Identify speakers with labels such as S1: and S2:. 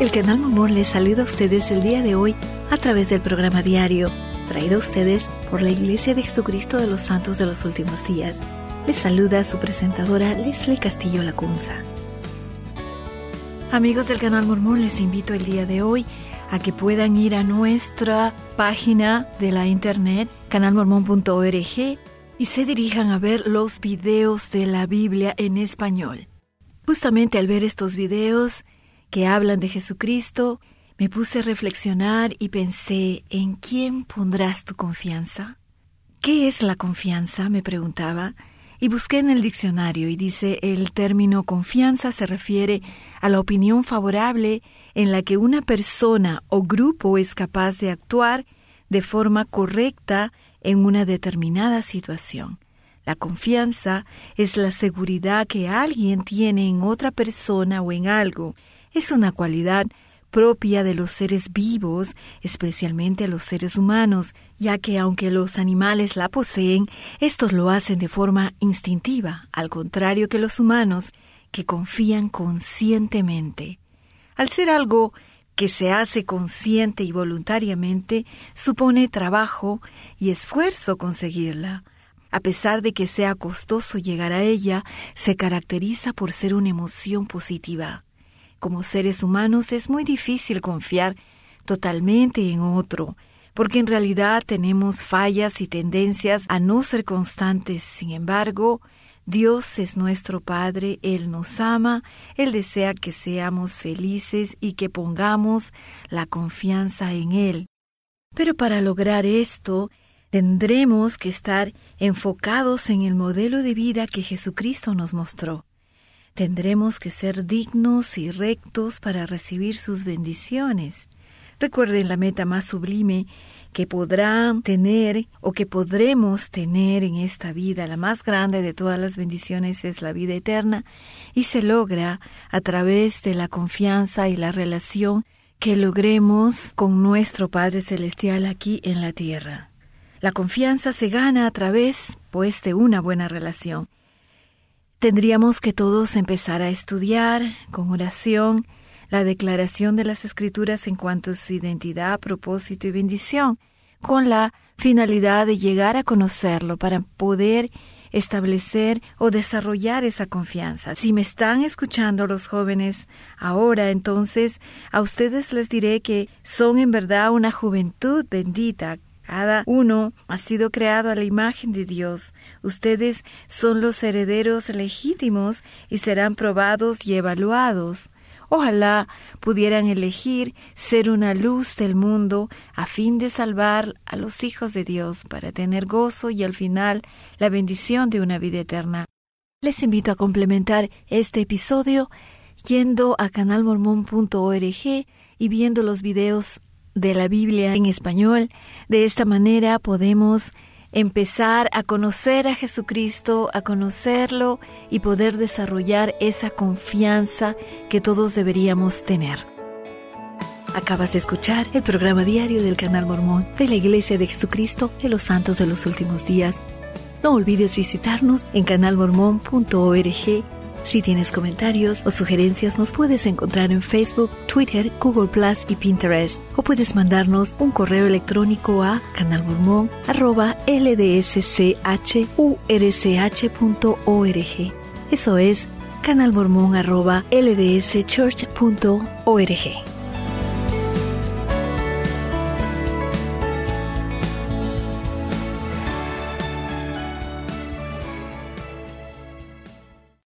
S1: del Canal Mormón les saluda a ustedes el día de hoy a través del programa diario, traído a ustedes por la Iglesia de Jesucristo de los Santos de los Últimos Días. Les saluda su presentadora Leslie Castillo Lacunza. Amigos del Canal Mormón, les invito el día de hoy a que puedan ir a nuestra página de la internet, canalmormon.org, y se dirijan a ver los videos de la Biblia en español. Justamente al ver estos videos que hablan de Jesucristo, me puse a reflexionar y pensé, ¿en quién pondrás tu confianza? ¿Qué es la confianza?, me preguntaba, y busqué en el diccionario y dice, el término confianza se refiere a la opinión favorable en la que una persona o grupo es capaz de actuar de forma correcta en una determinada situación. La confianza es la seguridad que alguien tiene en otra persona o en algo. Es una cualidad propia de los seres vivos, especialmente los seres humanos, ya que aunque los animales la poseen, estos lo hacen de forma instintiva, al contrario que los humanos, que confían conscientemente. Al ser algo que se hace consciente y voluntariamente, supone trabajo y esfuerzo conseguirla. A pesar de que sea costoso llegar a ella, se caracteriza por ser una emoción positiva. Como seres humanos es muy difícil confiar totalmente en otro, porque en realidad tenemos fallas y tendencias a no ser constantes. Sin embargo, Dios es nuestro Padre, Él nos ama, Él desea que seamos felices y que pongamos la confianza en Él. Pero para lograr esto, tendremos que estar enfocados en el modelo de vida que Jesucristo nos mostró. Tendremos que ser dignos y rectos para recibir sus bendiciones. Recuerden la meta más sublime que podrán tener o que podremos tener en esta vida. La más grande de todas las bendiciones es la vida eterna y se logra a través de la confianza y la relación que logremos con nuestro Padre Celestial aquí en la tierra. La confianza se gana a través, pues, de una buena relación. Tendríamos que todos empezar a estudiar con oración la declaración de las Escrituras en cuanto a su identidad, propósito y bendición, con la finalidad de llegar a conocerlo para poder establecer o desarrollar esa confianza. Si me están escuchando los jóvenes ahora, entonces a ustedes les diré que son en verdad una juventud bendita. Cada uno ha sido creado a la imagen de Dios. Ustedes son los herederos legítimos y serán probados y evaluados. Ojalá pudieran elegir ser una luz del mundo a fin de salvar a los hijos de Dios para tener gozo y al final la bendición de una vida eterna. Les invito a complementar este episodio yendo a canalmormon.org y viendo los videos de la Biblia en español. De esta manera podemos empezar a conocer a Jesucristo, a conocerlo y poder desarrollar esa confianza que todos deberíamos tener. Acabas de escuchar el programa diario del Canal Mormón de la Iglesia de Jesucristo de los Santos de los Últimos Días. No olvides visitarnos en canalmormon.org. Si tienes comentarios o sugerencias, nos puedes encontrar en Facebook, Twitter, Google+ y Pinterest. O puedes mandarnos un correo electrónico a canalmormon@ldshurch.org. Eso es canalmormon@ldschurch.org.